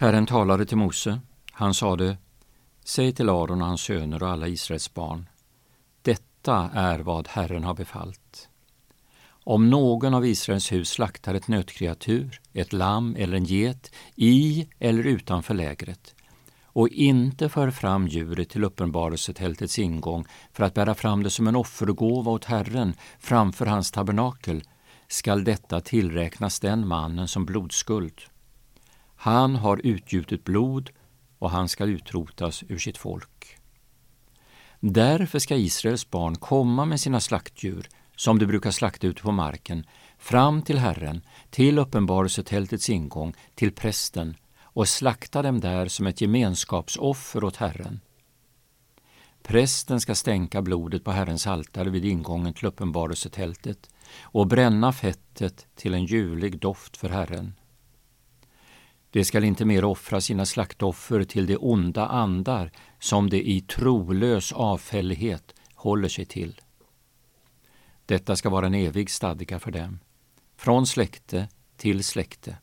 Herren talade till Mose. Han sade: säg till Aron och hans söner och alla Israels barn: detta är vad Herren har befallt. Om någon av Israels hus slaktar ett nötkreatur, ett lamm eller en get i eller utanför lägret och inte för fram djuret till uppenbarelsetältets ingång för att bära fram det som en offergåva åt Herren framför hans tabernakel, skall detta tillräknas den mannen som blodskuld. Han har utgjutit blod och han skall utrotas ur sitt folk. Därför ska Israels barn komma med sina slaktdjur, som de brukar slakta ute på marken, fram till Herren, till uppenbarelsetältets ingång, till prästen, och slakta dem där som ett gemenskapsoffer åt Herren. Prästen ska stänka blodet på Herrens altare vid ingången till uppenbarelsetältet och bränna fettet till en ljuvlig doft för Herren. Det skall inte mer offra sina slaktoffer till de onda andar som de i trolös avfällighet håller sig till. Detta ska vara en evig stadga för dem, från släkte till släkte.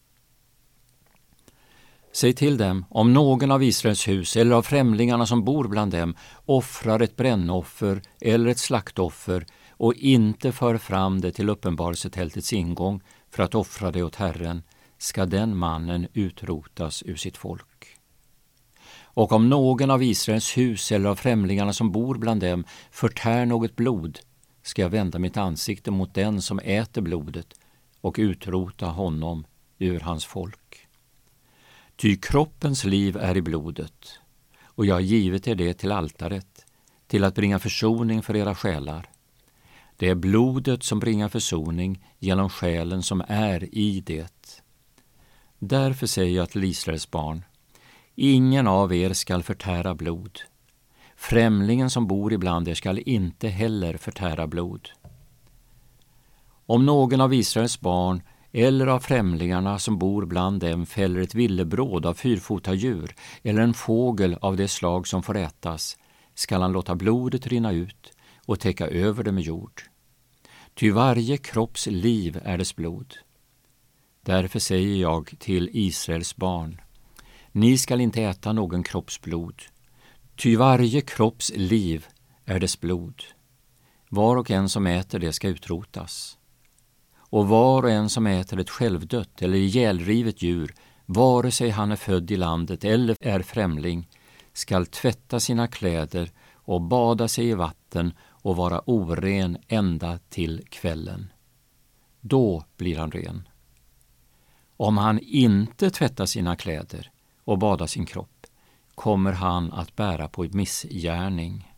Säg till dem: om någon av Israels hus eller av främlingarna som bor bland dem offrar ett brännoffer eller ett slaktoffer och inte för fram det till uppenbarelsetältets ingång för att offra det åt Herren, ska den mannen utrotas ur sitt folk. Och om någon av Israels hus eller av främlingarna som bor bland dem förtär något blod, ska jag vända mitt ansikte mot den som äter blodet och utrota honom ur hans folk. Ty kroppens liv är i blodet, och jag har givit er det till altaret, till att bringa försoning för era själar. Det är blodet som bringar försoning genom själen som är i det. Därför säger jag till Israels barn: ingen av er skall förtära blod. Främlingen som bor ibland er skall inte heller förtära blod. Om någon av Israels barn eller av främlingarna som bor bland dem fäller ett villebråd av fyrfotadjur eller en fågel av det slag som får ätas, skall han låta blodet rinna ut och täcka över det med jord. Ty varje kropps liv är dess blod. Därför säger jag till Israels barn: ni skall inte äta någon kroppsblod. Ty varje kropps liv är dess blod. Var och en som äter det ska utrotas. Och var och en som äter ett självdött eller ihjälrivet djur, vare sig han är född i landet eller är främling, skall tvätta sina kläder och bada sig i vatten och vara oren ända till kvällen. Då blir han ren. Om han inte tvättar sina kläder och badar sin kropp, kommer han att bära på ett missgärning.